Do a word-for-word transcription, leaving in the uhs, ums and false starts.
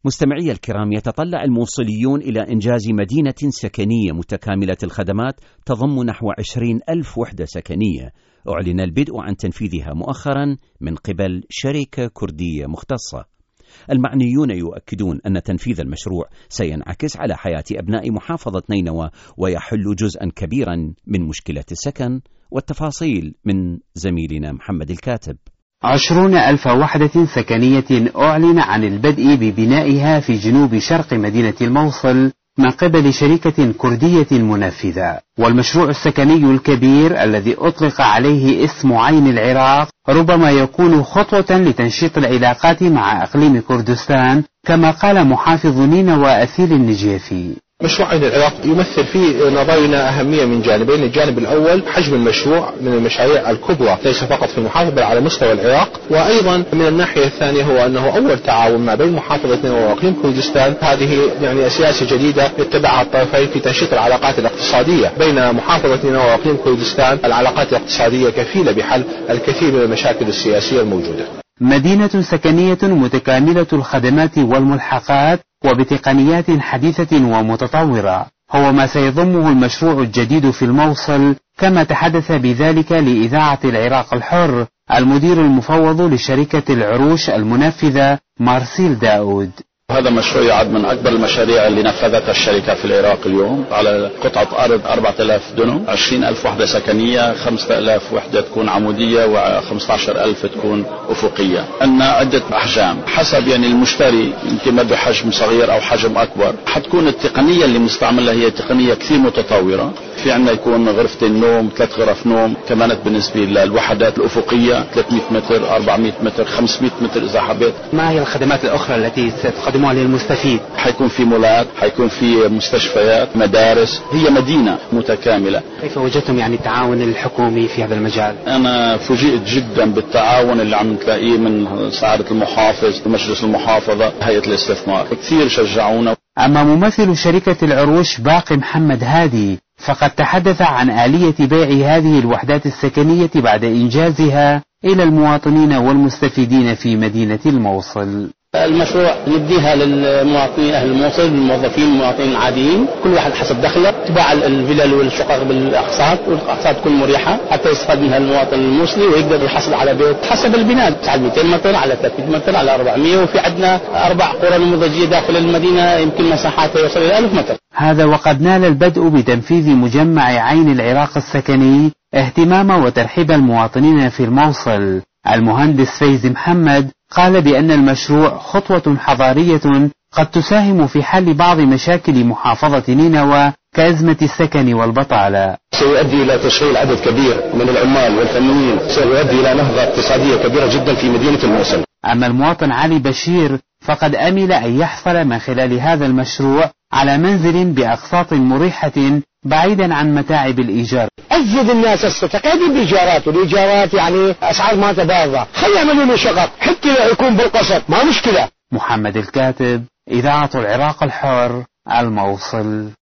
مستمعي الكرام، يتطلع الموصليون إلى إنجاز مدينة سكنية متكاملة الخدمات تضم نحو عشرين ألف وحدة سكنية، أعلن البدء عن تنفيذها مؤخرا من قبل شركة كردية مختصة. المعنيون يؤكدون أن تنفيذ المشروع سينعكس على حياة أبناء محافظة نينوى ويحل جزءا كبيرا من مشكلة السكن. والتفاصيل من زميلنا محمد الكاتب. عشرون ألف وحدة سكنية أعلن عن البدء ببنائها في جنوب شرق مدينة الموصل من قبل شركة كردية منفذة. والمشروع السكني الكبير الذي أطلق عليه اسم عين العراق ربما يكون خطوة لتنشيط العلاقات مع إقليم كردستان، كما قال محافظ نينوى أثيل النجيفي. مشروع عين العراق يمثل في نظرنا أهمية من جانبين. الجانب الأول حجم المشروع من المشاريع الكبرى ليس فقط في المحافظة بل على مستوى العراق، وأيضا من الناحية الثانية هو أنه أول تعاون ما بين محافظة نينوى وإقليم كردستان. هذه يعني سياسة جديدة يتبعها الطرفين في تنشيط العلاقات الاقتصادية بين محافظة نينوى وإقليم كردستان. العلاقات الاقتصادية كفيلة بحل الكثير من المشاكل السياسية الموجودة. مدينة سكنية متكاملة الخدمات والملحقات وبتقنيات حديثة ومتطورة هو ما سيضمه المشروع الجديد في الموصل، كما تحدث بذلك لإذاعة العراق الحر المدير المفوض لشركة العروش المنفذة مارسيل داود. هذا مشروع يعد من أكبر المشاريع اللي نفذتها الشركة في العراق اليوم على قطعة أرض أربعة آلاف دنم، عشرين ألف وحدة سكنية، خمسة آلاف وحدة تكون عمودية وخمسة عشر ألف تكون أفقية. عندنا عدة أحجام حسب يعني المشتري، يمكن بده حجم صغير أو حجم أكبر. حتكون التقنية اللي مستعملها هي تقنية كثير متطورة. في عندنا يكون غرفة النوم، ثلاث غرف نوم، كمان بالنسبة للوحدات الأفقية ثلاثمئة متر، أربعمئة متر، خمسمئة متر إذا حبيت. ما هي الخدمات الأخرى التي ستقدمها للمستفيد؟ حيكون في مولات، حيكون في مستشفيات، مدارس، هي مدينة متكاملة. كيف وجدتم يعني التعاون الحكومي في هذا المجال؟ أنا فوجئت جدا بالتعاون اللي عم تلاقيه من سعادة المحافظ ومجلس المحافظة، هيئة الاستثمار، كثير شجعونا. أما ممثل شركة العروش باقي محمد هادي فقد تحدث عن آلية بيع هذه الوحدات السكنية بعد إنجازها إلى المواطنين والمستفيدين في مدينة الموصل. المشروع نديها للمواطنين أهل الموصل، الموظفين المواطنين العاديين، كل واحد حسب دخله. تباع الفلل والشقق بالأقساط، والأقساط تكون مريحة حتى يستفاد منها المواطن الموصلي ويقدر يحصل على بيت حسب البناء، على مئتين متر، على ثلاثمئة متر، على أربعمئة. وفي عندنا أربع قرى نموذجية داخل المدينة يمكن مساحاتها يوصل إلى ألف متر. هذا وقد نال البدء بتنفيذ مجمع عين العراق السكني اهتمام وترحيب المواطنين في الموصل. المهندس فايز محمد قال بأن المشروع خطوة حضارية قد تساهم في حل بعض مشاكل محافظة نينوى كأزمة السكن والبطالة. سيؤدي إلى تشغيل عدد كبير من العمال والفنيين، سيؤدي إلى نهضة اقتصادية كبيرة جدا في مدينة الموصل. أما المواطن علي بشير فقد أمل أن يحصل من خلال هذا المشروع على منزل بأقساط مريحة بعيدا عن متاعب الإيجار. أجد الناس الستقادم بإيجارات، والإيجارات يعني أسعار ما تباغى، خلي يعملوا له شقق حتى يكون بالقسط ما مشكلة. محمد الكاتب، إذاعة العراق الحر، الموصل.